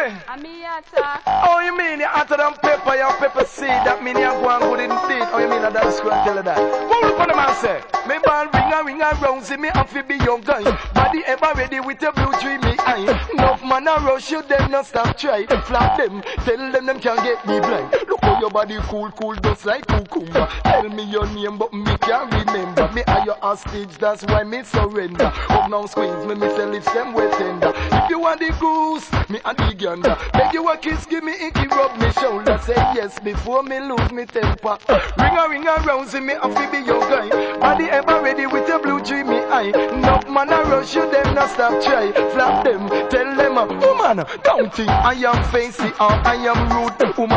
Oh, you mean you're hotter than pepper, you're pepper seed? That mean you're going good indeed. Oh, you mean that's going to tell her that? What look on the man say? Me ball ring around, see me have to be your guy. Body ever ready with a blue tree, me eye. Enough man a rush you, them no stop try. Flap them, tell them can't get me blind. Look how your body cool, just like cucumber. Tell me your name, but me can't remember. Me are your hostage, that's why me surrender. Up now squeeze me say lips them wet tender. If you want the goose, me and the gander. Beg you a kiss, give me icky, rub me shoulder. Say yes before me lose me temper. Ring around, see me have to be your guy. Body ever ready with a blue tree, me eye. Enough man a rush you, them no stop try. Flap them, tell them, woman, don't think I am fancy or I am rude. Woman